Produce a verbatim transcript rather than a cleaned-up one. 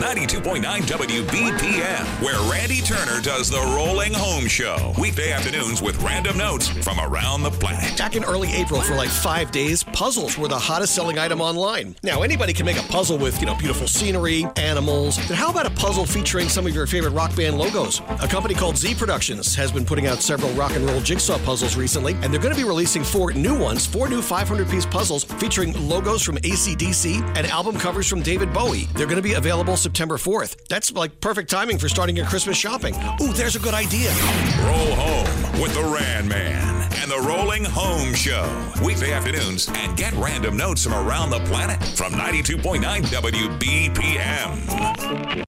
ninety-two point nine W B P M, where Randy Turner does the Rolling Home Show. Weekday afternoons with random notes from around the planet. Back in early April for like five days, puzzles were the hottest selling item online. Now, anybody can make a puzzle with, you know, beautiful scenery, animals. Then how about a puzzle featuring some of your favorite rock band logos? A company called Z Productions has been putting out several rock and roll jigsaw puzzles recently, and they're going to be releasing four new ones, four new five hundred piece puzzles featuring logos from A C D C and album covers from David Bowie. They're going to be available September fourth. That's like perfect timing for starting your Christmas shopping. Ooh, there's a good idea. Roll home with the Ran Man and the Rolling Home Show. Weekday afternoons, and get random notes from around the planet from ninety-two point nine W B P M.